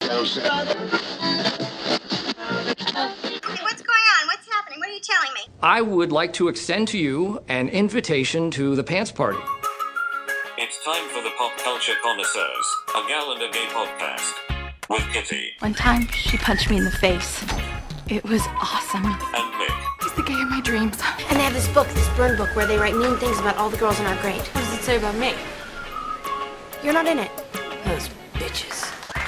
What's going on? What's happening? What are you telling me? I would like to extend to you an invitation to the Pants Party. It's time for the Pop Culture Connoisseurs, a Gal and a Gay podcast with Kitty. One time, she punched me in the face. It was awesome. And Mick. He's the gay of my dreams. And they have this book, this burn book, where they write mean things about all the girls in our grade. What does it say about me? You're not in it. Those bitches.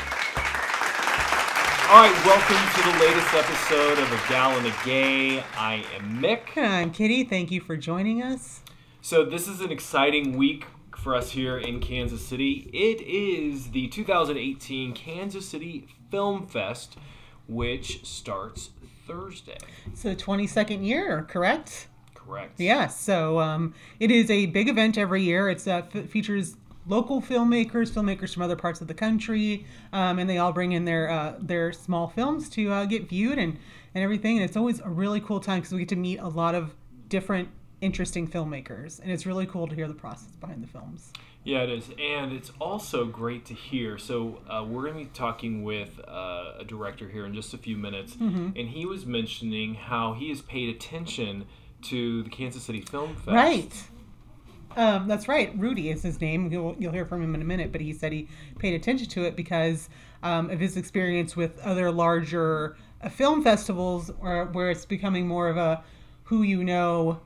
All right, welcome to the latest episode of A Gal and a Gay. I am Mick. And I'm Kitty. Thank you for joining us. So this is an exciting week for us here in Kansas City. It is the 2018 Kansas City Film Fest, which starts Thursday. So 22nd year, correct? Correct. Yeah, so it is a big event every year. It features local filmmakers from other parts of the country, and they all bring in their small films to get viewed and everything. And it's always a really cool time because we get to meet a lot of different interesting filmmakers, and it's really cool to hear the process behind the films. Yeah, it is, and it's also great to hear. So we're going to be talking with a director here in just a few minutes, and he was mentioning how he has paid attention to the Kansas City Film Fest. Right. That's right. Rudy is his name. You'll hear from him in a minute, but he said he paid attention to it because of his experience with other larger film festivals where it's becoming more of a who you know,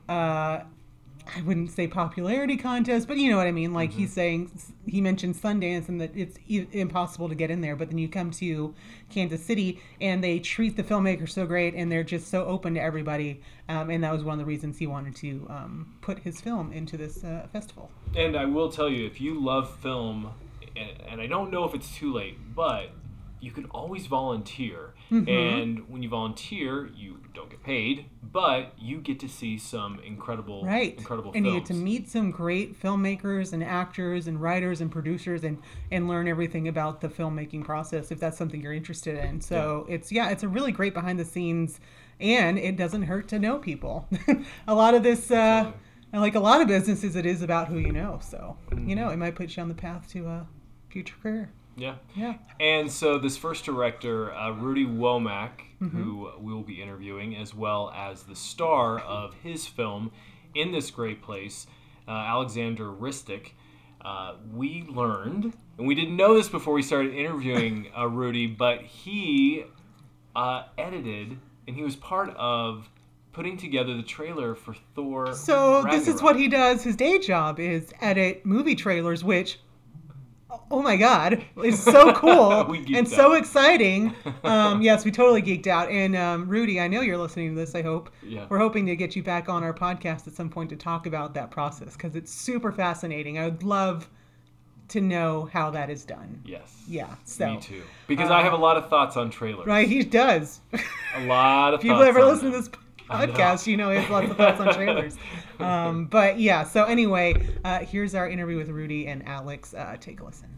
I wouldn't say popularity contest, but you know what I mean. Like he's saying, he mentioned Sundance and that it's impossible to get in there, but then you come to Kansas City and they treat the filmmakers so great and they're just so open to everybody. And that was one of the reasons he wanted to put his film into this festival. And I will tell you, if you love film, and I don't know if it's too late, but you can always volunteer. And when you volunteer, you don't get paid, but you get to see some incredible films. And you get to meet some great filmmakers and actors and writers and producers and learn everything about the filmmaking process if that's something you're interested in. So it's a really great behind the scenes, and it doesn't hurt to know people. A lot of this, like a lot of businesses, it is about who you know. So, you know, it might put you on the path to a future career. Yeah. Yeah. And so this first director, Rudy Womack, who we will be interviewing, as well as the star of his film, In This Great Place, Alexander Ristic, we learned, and we didn't know this before we started interviewing Rudy, but he edited, and he was part of putting together the trailer for Thor So Ragnarok. This is what he does. His day job is edit movie trailers, which... oh my God, it's so cool and so exciting. Yes, we totally geeked out. And Rudy, I know you're listening to this, I hope. Yeah. We're hoping to get you back on our podcast at some point to talk about that process because it's super fascinating. I would love to know how that is done. Yes. Yeah. So, me too. Because I have a lot of thoughts on trailers. Right, he does. A lot of If you've thoughts ever on listened them. to this podcast, you know he has lots of thoughts on trailers. But yeah, so anyway, here's our interview with Rudy and Alex. Take a listen.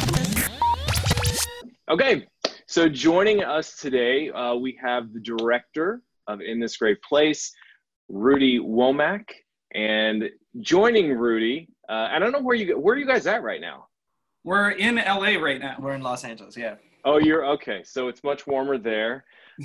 Okay, so joining us today, we have the director of In This Great Place, Rudy Womack, and joining Rudy, I don't know where are you guys at right now? We're in LA right now. We're in Los Angeles, yeah. Oh, you're okay. So it's much warmer there.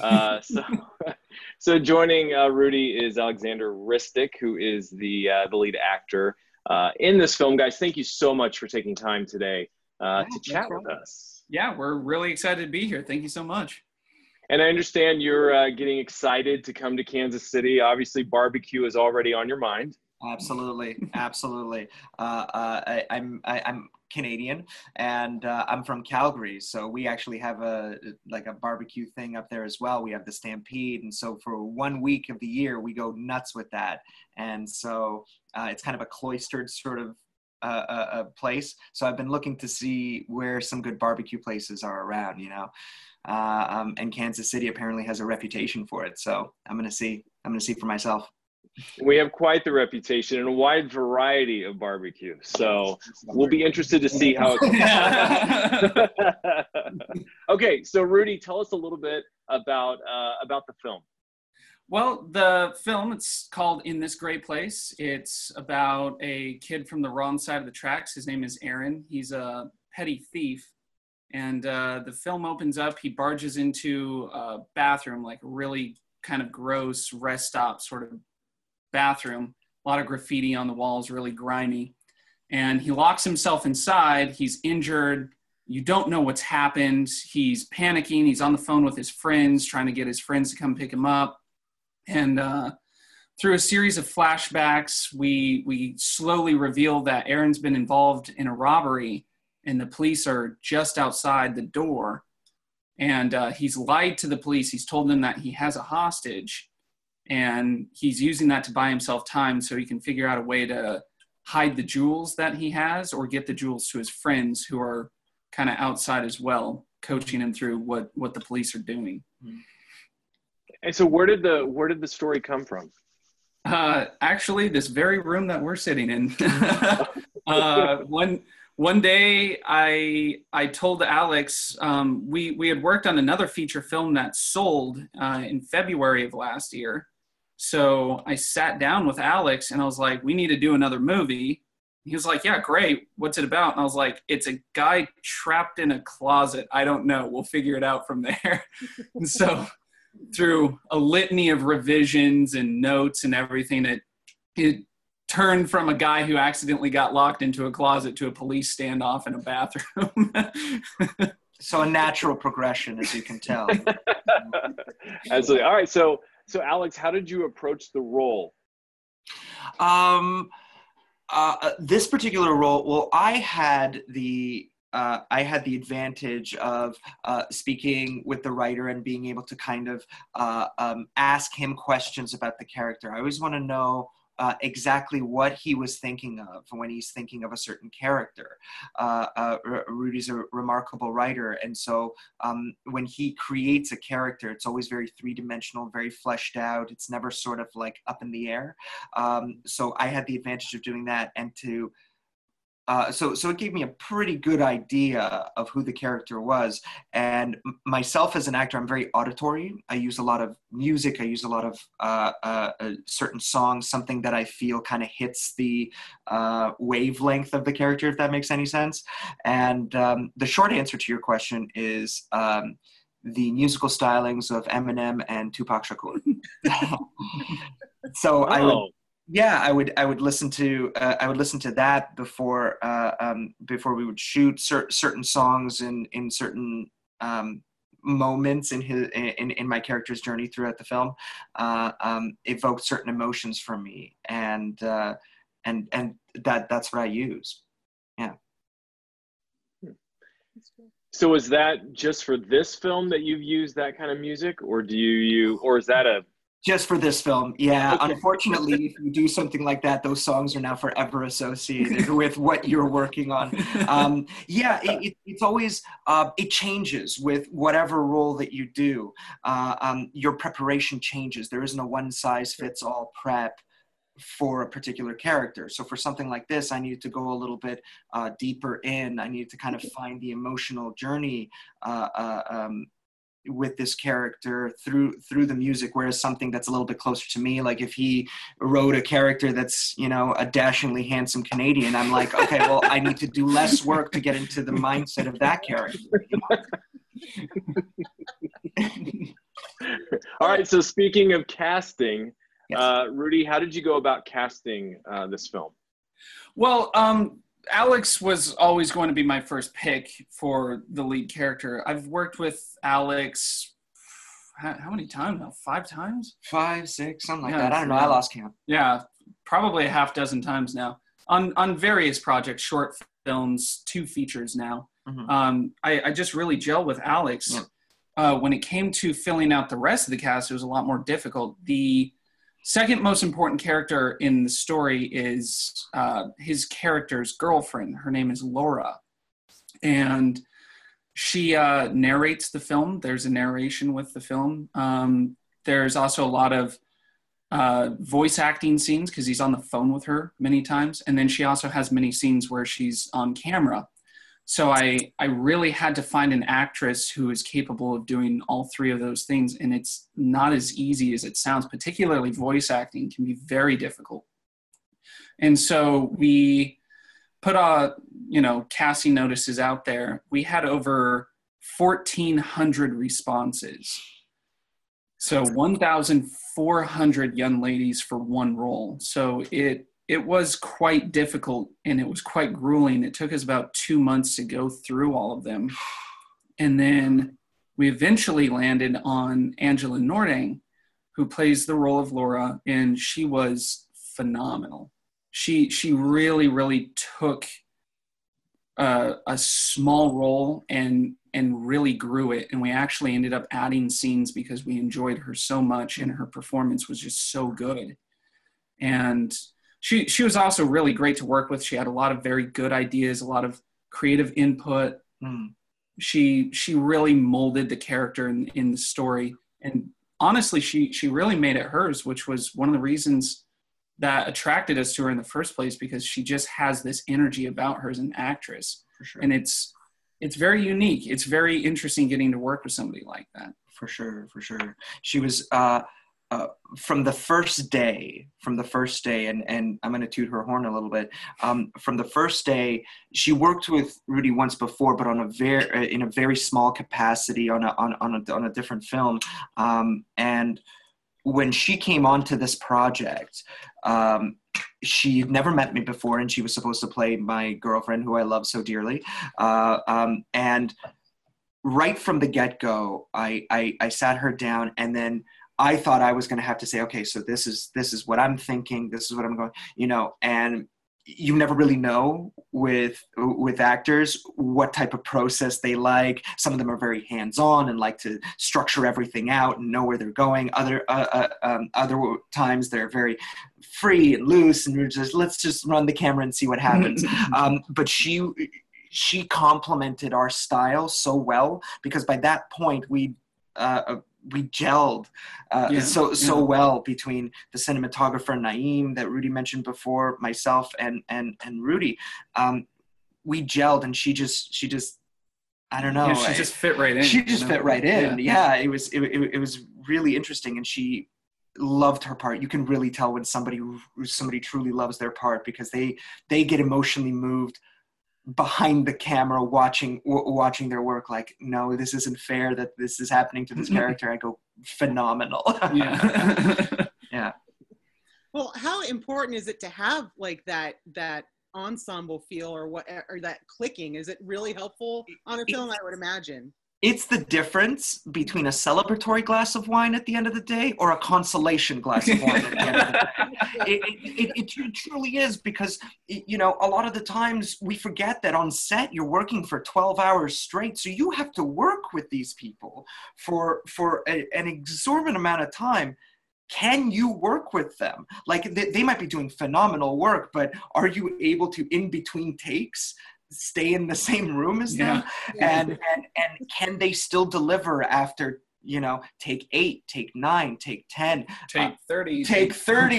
So joining Rudy is Alexander Ristic, who is the lead actor in this film. Guys, thank you so much for taking time today to chat with us. Yeah, we're really excited to be here. Thank you so much. And I understand you're getting excited to come to Kansas City. Obviously, barbecue is already on your mind. Absolutely, absolutely. I'm Canadian, and I'm from Calgary, so we actually have a barbecue thing up there as well. We have the Stampede, and so for 1 week of the year, we go nuts with that. And so it's kind of a cloistered sort of a place. So I've been looking to see where some good barbecue places are around, you know. And Kansas City apparently has a reputation for it. So I'm gonna see for myself. We have quite the reputation and a wide variety of barbecue. So we'll be interested to see how it goes. Okay, so Rudy, tell us a little bit about the film. Well, the film, it's called In This Great Place. It's about a kid from the wrong side of the tracks. His name is Aaron. He's a petty thief, And the film opens up, he barges into a bathroom, like a really kind of gross rest stop sort of bathroom. A lot of graffiti on the walls, really grimy. And he locks himself inside. He's injured. You don't know what's happened. He's panicking. He's on the phone with his friends, trying to get his friends to come pick him up. And through a series of flashbacks, we slowly reveal that Aaron's been involved in a robbery, and the police are just outside the door. And he's lied to the police. He's told them that he has a hostage, and he's using that to buy himself time so he can figure out a way to hide the jewels that he has or get the jewels to his friends who are kind of outside as well, coaching him through what the police are doing. And so where did the story come from? Actually, this very room that we're sitting in. One day I told Alex, we had worked on another feature film that sold in February of last year. So I sat down with Alex and I was like, we need to do another movie. He was like, yeah, great. What's it about? And I was like, it's a guy trapped in a closet. I don't know. We'll figure it out from there. And so through a litany of revisions and notes and everything, it turned from a guy who accidentally got locked into a closet to a police standoff in a bathroom. So a natural progression, as you can tell. Absolutely. All right. So Alex, how did you approach the role? This particular role, well, I had the advantage of speaking with the writer and being able to kind of ask him questions about the character. I always want to know exactly what he was thinking of when he's thinking of a certain character. Rudy's a remarkable writer, and so when he creates a character, it's always very three-dimensional, very fleshed out. It's never sort of like up in the air. So I had the advantage of doing that, and so it gave me a pretty good idea of who the character was. And myself as an actor, I'm very auditory. I use a lot of music. I use a lot of certain songs, something that I feel kind of hits the wavelength of the character, if that makes any sense. And the short answer to your question is the musical stylings of Eminem and Tupac Shakur. So I would listen to that before we would shoot certain songs in certain moments in my character's journey throughout the film. Evoked certain emotions from me, and that's what I use. Yeah. So is that just for this film that you've used that kind of music, or is that a Just for this film, yeah. Okay. Unfortunately, if you do something like that, those songs are now forever associated with what you're working on. It's always, it changes with whatever role that you do. Your preparation changes. There isn't a one-size-fits-all prep for a particular character. So for something like this, I needed to go a little bit deeper in. I needed to kind of find the emotional journey with this character through the music, whereas something that's a little bit closer to me, like if he wrote a character that's, a dashingly handsome Canadian, I'm like, okay, well, I need to do less work to get into the mindset of that character. All right, so speaking of casting, Yes. Rudy, how did you go about casting this film? Well, Alex was always going to be my first pick for the lead character. I've worked with Alex, how many times now? 5 times? 5, 6, something like that. I don't know. I lost count. Yeah, probably a half dozen times now on various projects, short films, 2 features now. Mm-hmm. I just really gelled with Alex. Yeah. When it came to filling out the rest of the cast, it was a lot more difficult. The second most important character in the story is his character's girlfriend. Her name is Laura. And she narrates the film. There's a narration with the film. There's also a lot of voice acting scenes because he's on the phone with her many times. And then she also has many scenes where she's on camera. So I really had to find an actress who is capable of doing all 3 of those things. And it's not as easy as it sounds. Particularly voice acting can be very difficult. And so we put casting notices out there, we had over 1,400 responses. So 1,400 young ladies for one role. So it was quite difficult, and it was quite grueling. It took us about 2 months to go through all of them. And then we eventually landed on Angela Nordang, who plays the role of Laura, and she was phenomenal. She really, really took a small role and really grew it. And we actually ended up adding scenes because we enjoyed her so much, and her performance was just so good. And she was also really great to work with. She had a lot of very good ideas, a lot of creative input. She really molded the character in the story. And honestly, she really made it hers, which was one of the reasons that attracted us to her in the first place, because she just has this energy about her as an actress. For sure. And it's very unique. It's very interesting getting to work with somebody like that. For sure. She was from the first day, and I'm going to toot her horn a little bit. From the first day, she worked with Rudy once before, but in a very small capacity on a different film. And when she came onto this project, she'd never met me before, and she was supposed to play my girlfriend, who I love so dearly. And right from the get-go, I sat her down, and then I thought I was going to have to say, okay, so this is what I'm thinking. This is what I'm going, and you never really know with actors what type of process they like. Some of them are very hands-on and like to structure everything out and know where they're going. Other times they're very free and loose, and let's just run the camera and see what happens. But she complemented our style so well, because by that point we gelled so well between the cinematographer Naeem that Rudy mentioned before, myself and Rudy. We gelled, and she just I don't know. Yeah, she just fit right in. She just fit right in. Yeah, it was really interesting, and she loved her part. You can really tell when somebody truly loves their part, because they get emotionally moved behind the camera watching their work, like, no, this isn't fair that this is happening to this character. I go, phenomenal. Yeah. Well, how important is it to have like that ensemble feel, or that clicking? Is it really helpful on a film? I would imagine. It's the difference between a celebratory glass of wine at the end of the day or a consolation glass of wine at the end of the day. It truly is, because, a lot of the times we forget that on set you're working for 12 hours straight. So you have to work with these people for an exorbitant amount of time. Can you work with them? Like, they might be doing phenomenal work, but are you able to, in between takes, stay in the same room as them? And can they still deliver after, take 8, take 9, take 10, take 30, take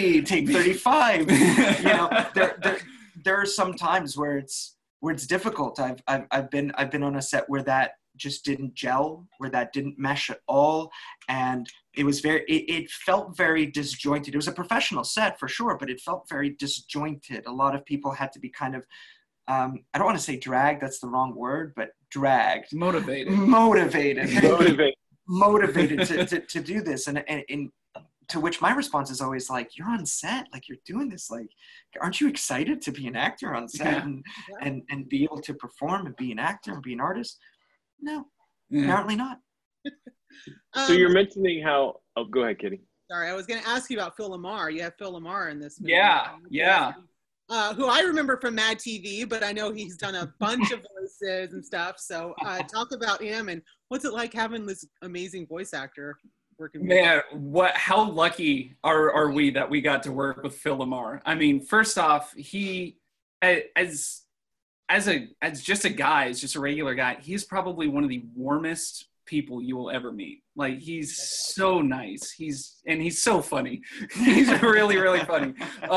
35? There are some times where it's difficult. I've been on a set where that just didn't gel, where that didn't mesh at all, and it felt very disjointed. It was a professional set for sure, but it felt very disjointed. A lot of people had to be kind of, I don't want to say dragged, that's the wrong word, but dragged. Motivated to do this. And to which my response is always like, you're on set, like, you're doing this, like, aren't you excited to be an actor on set and be able to perform and be an actor and be an artist? No, apparently not. So you're mentioning how, go ahead, Kitty. Sorry, I was going to ask you about Phil LaMarr. You have Phil LaMarr in this movie. Yeah. Who I remember from Mad TV, but I know he's done a bunch of voices and stuff. So talk about him, and what's it like having this amazing voice actor working with Man, how lucky are we that we got to work with Phil LaMarr? I mean, first off, he, as just a guy, as just a regular guy, he's probably one of the warmest people you will ever meet. Like, he's so nice. He's so funny. He's really, really funny.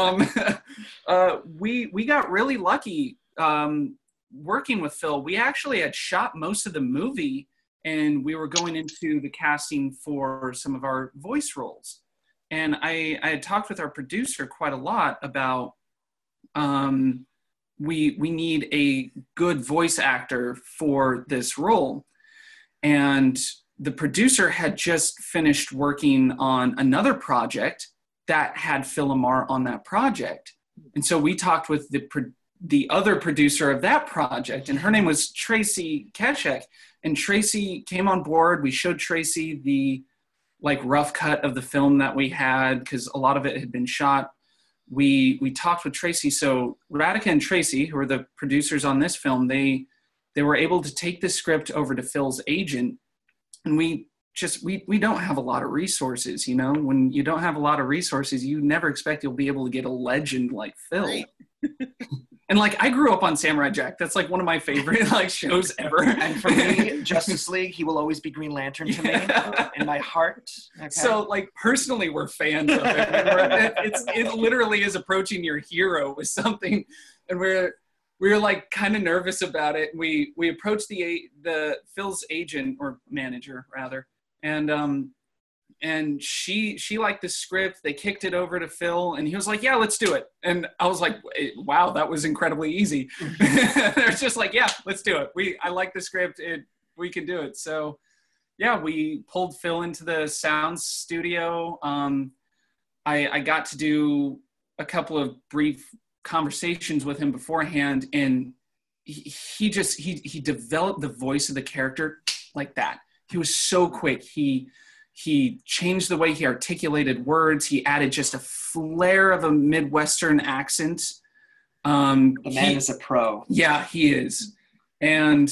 We got really lucky working with Phil. We actually had shot most of the movie, and we were going into the casting for some of our voice roles. And I had talked with our producer quite a lot about we need a good voice actor for this role. And the producer had just finished working on another project that had Phil LaMarr on that project. And so we talked with the other producer of that project, and her name was Tracy Keshek. And Tracy came on board. We showed Tracy the rough cut of the film that we had, because a lot of it had been shot. We talked with Tracy. So Radhika and Tracy, who are the producers on this film, they were able to take the script over to Phil's agent. And we don't have a lot of resources, you know. When you don't have a lot of resources, you never expect you'll be able to get a legend like Phil. Right. And I grew up on Samurai Jack. That's one of my favorite shows ever. And for me, Justice League, he will always be Green Lantern to me in my heart. Okay. So personally, we're fans of it. It literally is approaching your hero with something, and we were kind of nervous about it. We approached the Phil's agent, or manager rather, and she liked the script. They kicked it over to Phil, and he was like, "Yeah, let's do it." And I was like, "Wow, that was incredibly easy." They're just like, "Yeah, let's do it. I like the script. We can do it." So, yeah, we pulled Phil into the sound studio. I got to do a couple of brief conversations with him beforehand, and he developed the voice of the character like that. He was so quick. He changed the way he articulated words. He added just a flair of a Midwestern accent. The man is a pro. Yeah, he is. And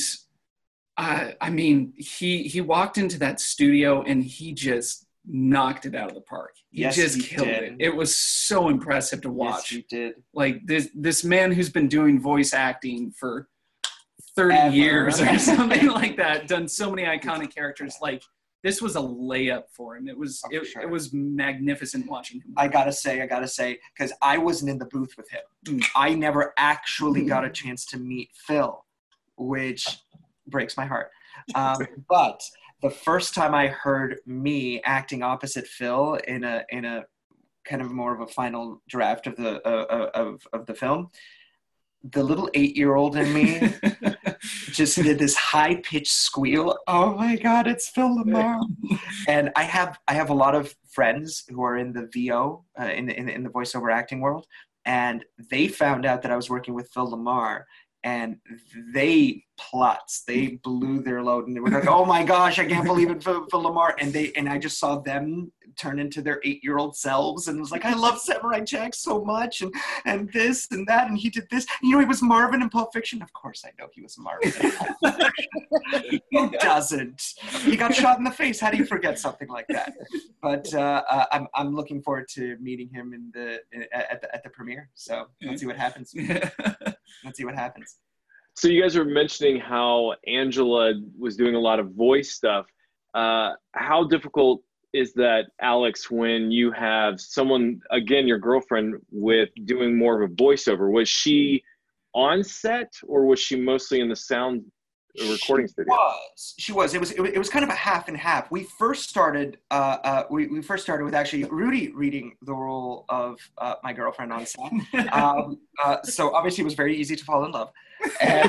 he walked into that studio and he just knocked it out of the park. He just killed it. It was so impressive to watch. Yes, he did. This man who's been doing voice acting for 30 years or something like that, done so many iconic characters. This was a layup for him. It was magnificent watching him. I gotta say, because I wasn't in the booth with him. I never actually got a chance to meet Phil, which breaks my heart. But the first time I heard me acting opposite Phil in a kind of more of a final draft of the film, the little 8-year-old in me just did this high-pitched squeal. Oh my God, it's Phil LaMarr. And I have a lot of friends who are in the VO, in the voiceover acting world, and they found out that I was working with Phil LaMarr, and they blew their load, and they were like, "Oh my gosh, I can't believe it, Phil LaMarr." And I just saw them turn into their 8-year-old selves, and was like, "I love Samurai Jack so much, and this and that, and he did this. He was Marvin in Pulp Fiction." Of course I know he was Marvin in Pulp Fiction. Who doesn't? He got shot in the face. How do you forget something like that? But I'm looking forward to meeting him at the premiere. So let's see what happens. Let's see what happens. So you guys were mentioning how Angela was doing a lot of voice stuff. How difficult is that, Alex, when you have someone, again, your girlfriend, with doing more of a voiceover? Was she on set, or was she mostly in the sound recording studio? She was. It was kind of a half and half. We first started. We first started with actually Rudy reading the role of my girlfriend on set. So obviously it was very easy to fall in love. And,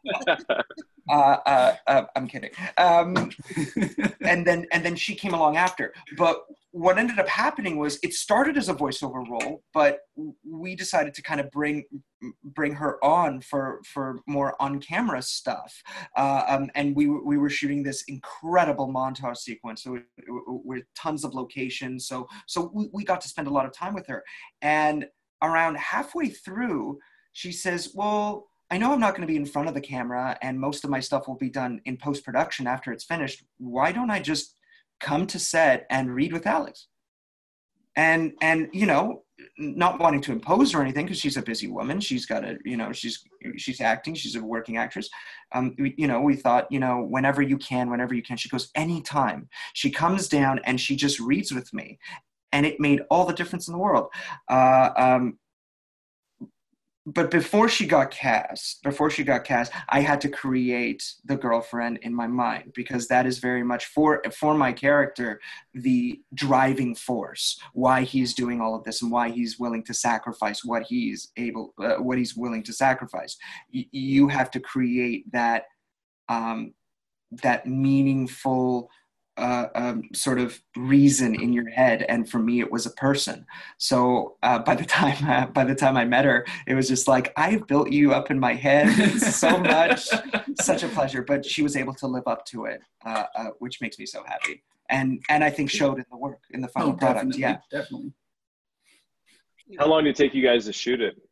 I'm kidding. And then she came along after. But what ended up happening was it started as a voiceover role, but we decided to kind of bring her on for more on-camera stuff. And we were shooting this incredible montage sequence with tons of locations. So we got to spend a lot of time with her. And around halfway through, she says, "Well, I know I'm not going to be in front of the camera, and most of my stuff will be done in post-production after it's finished. Why don't I just come to set and read with Alex?" And not wanting to impose or anything, because she's a busy woman. She's got to, she's acting. She's a working actress. We thought, whenever you can. She goes, "Anytime." She comes down and she just reads with me. And it made all the difference in the world. but before she got cast, I had to create the girlfriend in my mind, because that is very much for my character, the driving force, why he's doing all of this and why he's willing to sacrifice what he's willing to sacrifice. You have to create that, that meaningful sort of reason in your head, and for me it was a person. So by the time I met her, it was just like, I've built you up in my head so much, such a pleasure. But she was able to live up to it, which makes me so happy, and I think showed in the work, in the final product. Definitely, Yeah, definitely. How long did it take you guys to shoot it?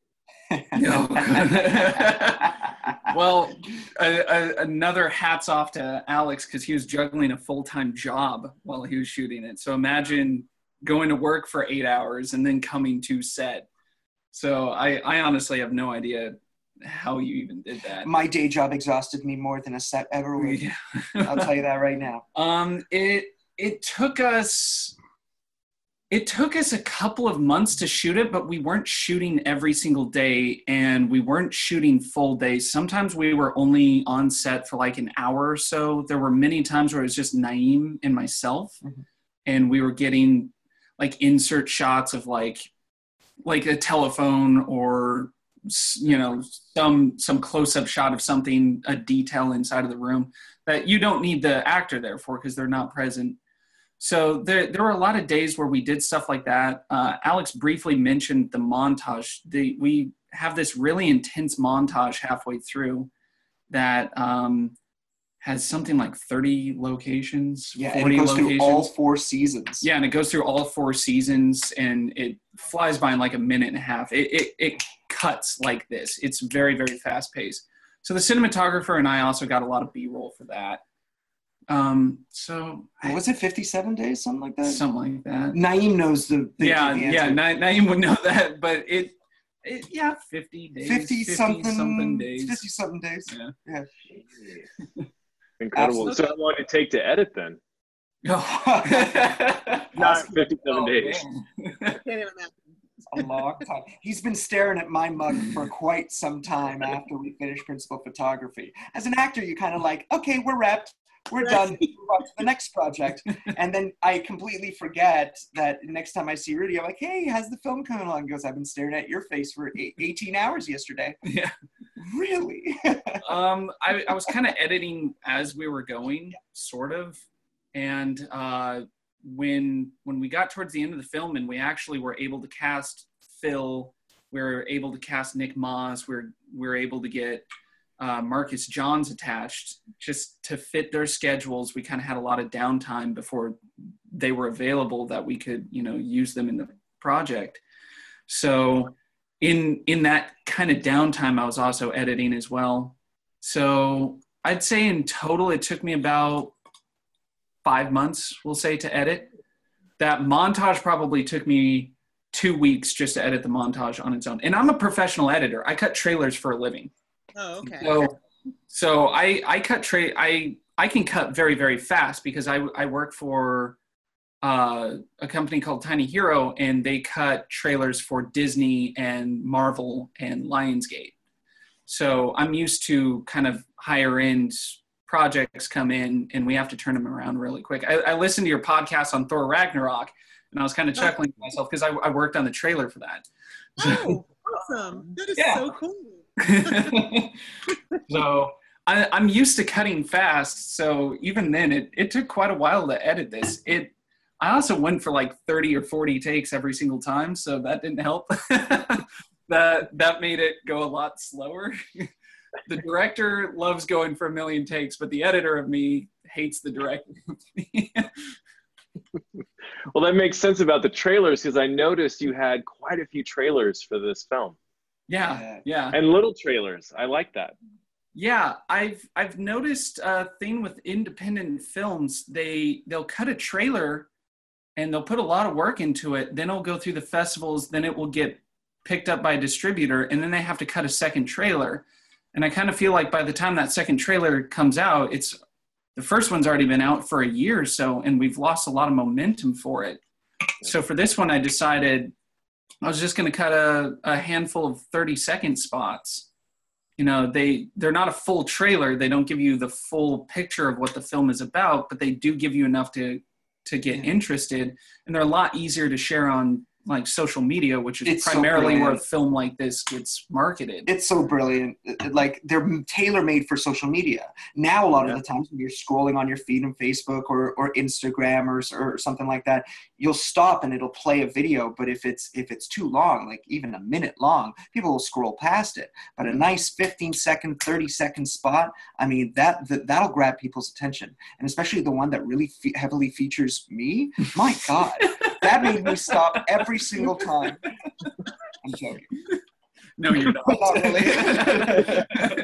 Well, another hats off to Alex, because he was juggling a full-time job while he was shooting it. So imagine going to work for 8 hours and then coming to set. So I honestly have no idea how you even did that. my day job exhausted me more than a set ever would. Yeah. I'll tell you that right now. It took us a couple of months to shoot it, but we weren't shooting every single day, and we weren't shooting full days. Sometimes we were only on set for like an hour or so. There were many times where it was just Naeem and myself, and we were getting like insert shots of like a telephone, or some close-up shot of something, a detail inside of the room that you don't need the actor there for because they're not present. So there were a lot of days where we did stuff like that. Alex briefly mentioned the montage. We have this really intense montage halfway through that has something like 30 locations, 40 and it goes locations. through all 4 seasons. Yeah, and it goes through all 4 seasons, and it flies by in like a minute and a half. It cuts like this. It's very, very fast paced. So the cinematographer and I also got a lot of B-roll for that. Was it 57 days, something like that? Something like that. Naeem knows the answer. Naeem would know that, but 50 days. 50 something days. 50 something days. Yeah. Incredible. Absolutely. So how long did it take to edit then? Not 57 days. A long time. He's been staring at my mug for quite some time after we finished principal photography. As an actor, you kind of like, okay, we're wrapped. We're done. Move on to the next project. And then I completely forget that next time I see Rudy, I'm like, hey, how's the film coming along? He goes, I've been staring at your face for 18 hours yesterday. Yeah. Really? I was kind of editing as we were going, sort of. And when we got towards the end of the film and we actually were able to cast Phil, we were able to cast Nick Moss, we were able to get Marcus Johns attached just to fit their schedules. We kind of had a lot of downtime before they were available that we could, use them in the project. So in that kind of downtime, I was also editing as well. So I'd say in total, it took me about 5 months, we'll say, to edit. That montage probably took me 2 weeks just to edit the montage on its own. And I'm a professional editor. I cut trailers for a living. Oh, okay. So I cut I can cut very, very fast because I work for a company called Tiny Hero, and they cut trailers for Disney and Marvel and Lionsgate. So I'm used to kind of higher end projects come in and we have to turn them around really quick. I listened to your podcast on Thor Ragnarok, and I was kind of chuckling to myself because I worked on the trailer for that. Oh, awesome. That is so cool. So I'm used to cutting fast. So even then, it took quite a while to edit this. I also went for like 30 or 40 takes every single time, so that didn't help. that made it go a lot slower. The director loves going for 1 million takes, but the editor of me hates the director of me. Well, that makes sense about the trailers, because I noticed you had quite a few trailers for this film. Yeah. And little trailers. I like that. Yeah, I've noticed a thing with independent films. They'll cut a trailer and they'll put a lot of work into it. Then it'll go through the festivals. Then it will get picked up by a distributor, and then they have to cut a second trailer. And I kind of feel like by the time that second trailer comes out, the first one's already been out for a year or so, and we've lost a lot of momentum for it. So for this one, I decided I was just going to cut a handful of 30-second spots. You know, they're not a full trailer. They don't give you the full picture of what the film is about, but they do give you enough to get interested. And they're a lot easier to share on like social media, which is primarily where a film like this gets marketed. It's so brilliant. Like they're tailor-made for social media. Now, a lot of the times when you're scrolling on your feed on Facebook or Instagram or something like that, you'll stop and it'll play a video. But if it's too long, like even a minute long, people will scroll past it. But a nice 15-second, 30-second spot, I mean, that'll grab people's attention. And especially the one that really heavily features me, my God. That made me stop every single time. I'm joking. No, you're not. Not really.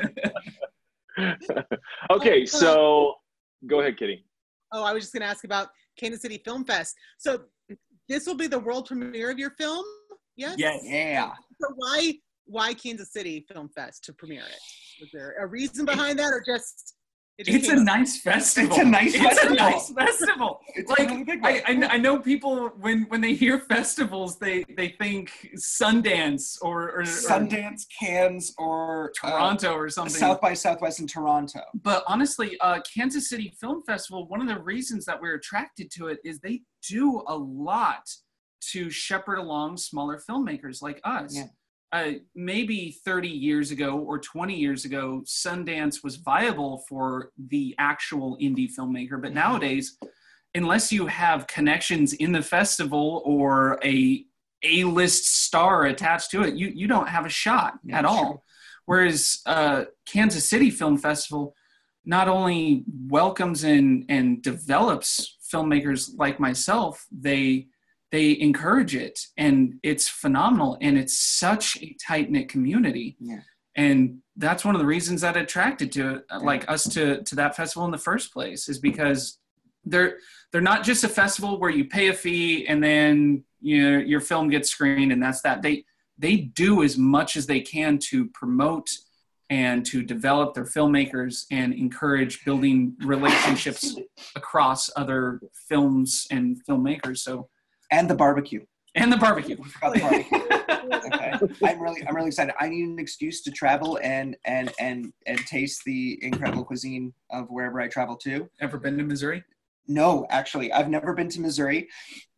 Okay, so go ahead, Kitty. Oh, I was just going to ask about Kansas City Film Fest. So this will be the world premiere of your film? Yes? Yes. Yeah. So why Kansas City Film Fest to premiere it? Was there a reason behind that, or just... It's a nice festival. It's a nice festival. It's like, a really big one. I know people, when they hear festivals, they think Sundance or Sundance, Cannes, or Toronto or something. South by Southwest in Toronto. But honestly, Kansas City Film Festival, one of the reasons that we're attracted to it is they do a lot to shepherd along smaller filmmakers like us. Yeah. Maybe 30 years ago or 20 years ago, Sundance was viable for the actual indie filmmaker. But nowadays, unless you have connections in the festival or a A-list star attached to it, you don't have a shot at all. Whereas Kansas City Film Festival not only welcomes and develops filmmakers like myself, they encourage it, and it's phenomenal, and it's such a tight-knit community. Yeah. And that's one of the reasons that attracted to like us to that festival in the first place, is because they're not just a festival where you pay a fee and then your film gets screened and that's that. They do as much as they can to promote and to develop their filmmakers and encourage building relationships across other films and filmmakers. So. And the barbecue. And the barbecue. We forgot the barbecue. Okay. I'm really excited. I need an excuse to travel and taste the incredible cuisine of wherever I travel to. Ever been to Missouri? No, actually, I've never been to Missouri.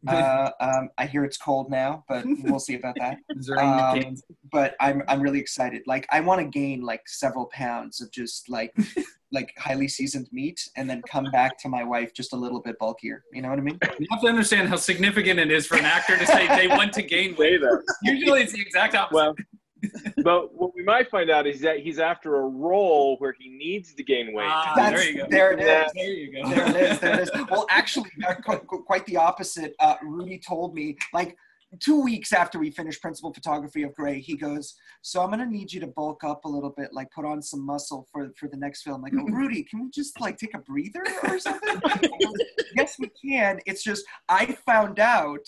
I hear it's cold now, but we'll see about that. Missouri, but I'm really excited. Like, I want to gain like several pounds of just like highly seasoned meat, and then come back to my wife just a little bit bulkier. You know what I mean? You have to understand how significant it is for an actor to say they want to gain weight. Usually, it's the exact opposite. Well, but what we might find out is that he's after a role where he needs to gain weight. There you go. There it is. There you go. There it is. Well, actually, quite the opposite. Rudy told me, like, 2 weeks after we finished principal photography of Grey, he goes, so I'm going to need you to bulk up a little bit, like put on some muscle for the next film. I go, Rudy, can we just like take a breather or something? Goes, yes, we can. It's just, I found out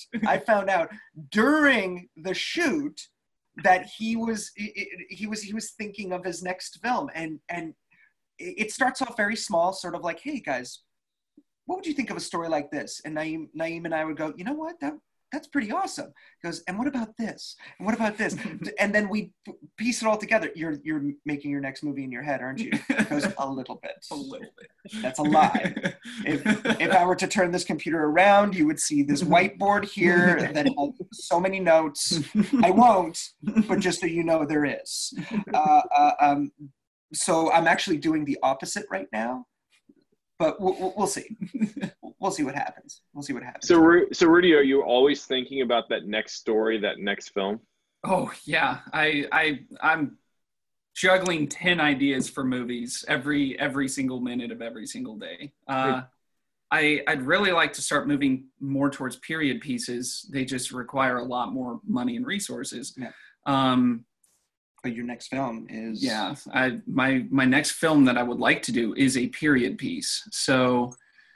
during the shoot that he was thinking of his next film, and it starts off very small, sort of like, hey guys, what would you think of a story like this? And Naeem and I would go, you know what, that's pretty awesome. He goes, and what about this? And what about this? And then we piece it all together. You're making your next movie in your head, aren't you? He goes, a little bit. A little bit. That's a lie. If I were to turn this computer around, you would see this whiteboard here that has so many notes. I won't, but just so you know, there is. So I'm actually doing the opposite right now. But we'll see. We'll see what happens. So Rudy, are you always thinking about that next story, that next film? Oh yeah, I'm juggling 10 ideas for movies every single minute of every single day. I'd really like to start moving more towards period pieces. They just require a lot more money and resources. Yeah. But your next film is... Yeah, my next film that I would like to do is a period piece. So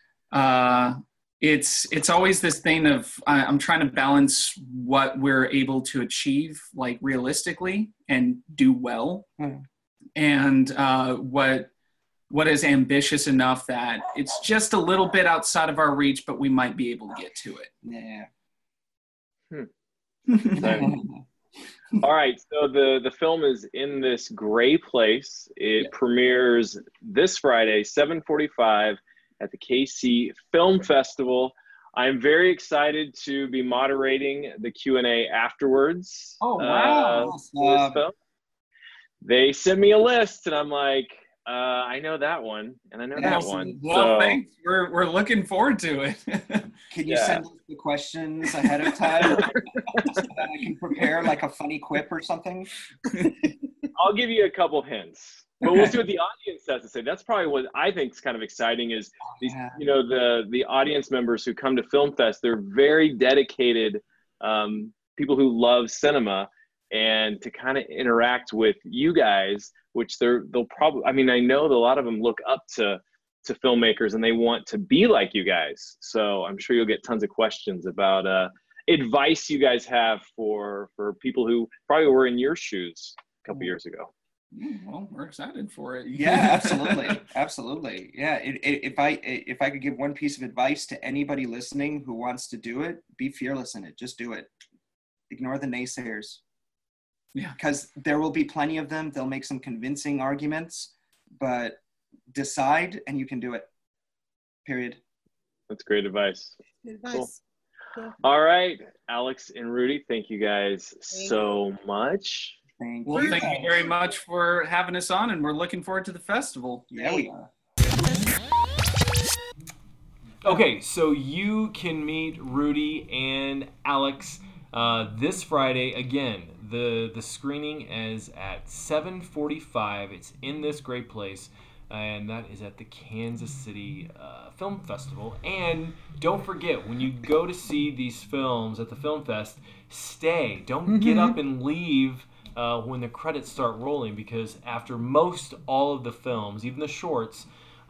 it's always this thing of I'm trying to balance what we're able to achieve, like realistically, and do well, and what is ambitious enough that it's just a little bit outside of our reach, but we might be able to get to it. Yeah. All right, so the film is In This Gray Place. It premieres this Friday, 7:45 at the KC Film Festival. I'm very excited to be moderating the Q&A afterwards. Oh, wow. For this film. They sent me a list, and I'm like, I know that one, and I know that one. Well, thanks. We're looking forward to it. Can you send us the questions ahead of time so that I can prepare like a funny quip or something? I'll give you a couple hints, but we'll see what the audience has to say. That's probably what I think is kind of exciting is these, the audience members who come to Film Fest. They're very dedicated people who love cinema, and to kind of interact with you guys, which they'll probably, I mean, I know that a lot of them look up to filmmakers and they want to be like you guys. So I'm sure you'll get tons of questions about advice you guys have for people who probably were in your shoes a couple years ago. Well, we're excited for it. Yeah, absolutely. Absolutely. Yeah. If I could give one piece of advice to anybody listening who wants to do it, be fearless in it. Just do it. Ignore the naysayers. Yeah. Because there will be plenty of them. They'll make some convincing arguments, but decide and you can do it. Period. That's great advice. Good advice. Cool. All right, Alex and Rudy, thank you guys so much. Thank you very much for having us on, and we're looking forward to the festival. Yeah, we are. Okay, so you can meet Rudy and Alex this Friday. Again, the screening is at 7:45. It's In This Gray Place, and that is at the Kansas City Film Festival. And don't forget, when you go to see these films at the Film Fest, stay. Don't get up and leave when the credits start rolling, because after most all of the films, even the shorts,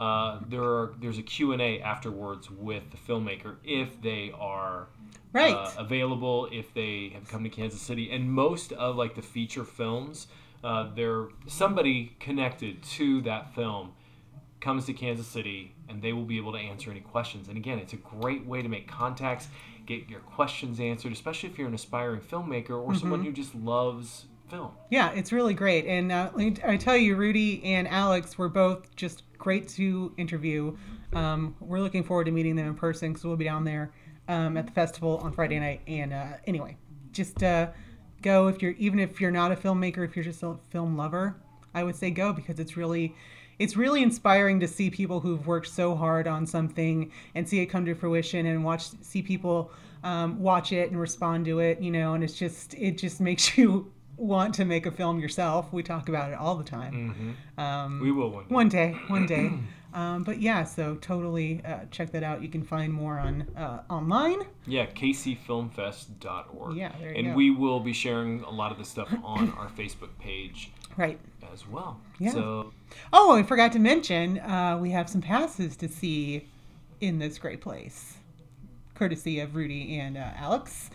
there's a Q&A afterwards with the filmmaker if they are available, if they have come to Kansas City. And most of like the feature films, they're somebody connected to that film comes to Kansas City, and they will be able to answer any questions. And again, it's a great way to make contacts, get your questions answered, especially if you're an aspiring filmmaker or someone who just loves film. Yeah, it's really great. And I tell you, Rudy and Alex were both just great to interview. We're looking forward to meeting them in person because we'll be down there at the festival on Friday night. And anyway, just go if you're not a filmmaker, if you're just a film lover, I would say go, because it's really inspiring to see people who've worked so hard on something and see it come to fruition, and see people watch it and respond to it, and it just makes you want to make a film yourself. We talk about it all the time. We will one day. One day. But yeah, so totally check that out. You can find more on online. Yeah, kcfilmfest.org. Yeah, there you and go. we will be sharing a lot of this stuff on our Facebook page. Right. As well. Yeah. So. Oh, I forgot to mention, we have some passes to see In This Gray Place, courtesy of Rudy and Alex.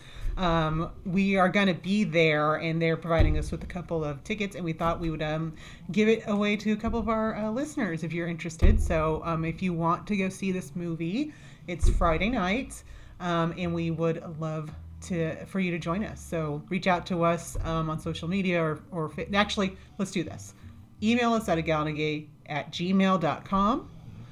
We are going to be there, and they're providing us with a couple of tickets, and we thought we would give it away to a couple of our listeners if you're interested. So if you want to go see this movie, it's Friday night, and we would love for you to join us. So reach out to us on social media, or actually, let's do this. Email us at agallandagay@gmail.com,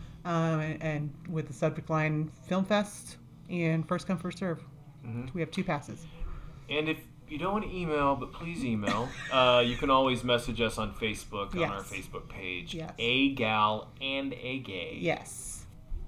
and with the subject line Film Fest and first come, first serve. We have 2 passes. And if you don't want to email, but please email, you can always message us on Facebook, on our Facebook page. Yes. A Gal and a Gay. Yes.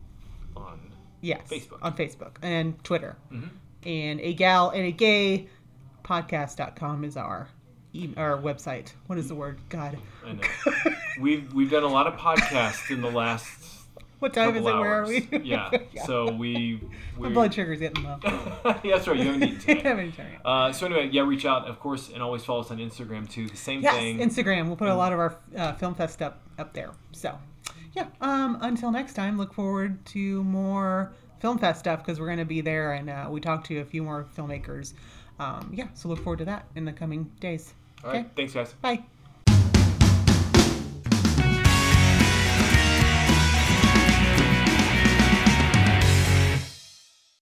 On Facebook. On Facebook and Twitter. And A Gal and a Gay podcast.com is our website. What is the word? God. I know. We've done a lot of podcasts in the last What time is it? hours. Where are we? Yeah. So we My blood sugar's getting low. Yeah, that's right. You haven't eaten today. I haven't eaten today. So anyway, yeah, reach out, of course, and always follow us on Instagram too. The same thing. Yes, Instagram. We'll put a lot of our Film Fest stuff up there. So, yeah. Until next time, look forward to more Film Fest stuff, because we're going to be there, and we talked to a few more filmmakers. So look forward to that in the coming days. All right. Thanks, guys. Bye.